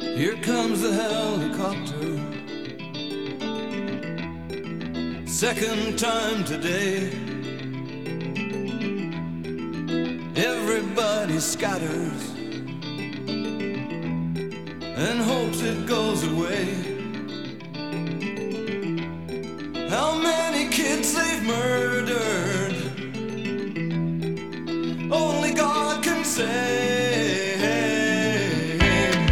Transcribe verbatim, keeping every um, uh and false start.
Here comes the helicopter, second time today. Everybody scatters and hopes it goes away. How many kids they've murdered, only God can say.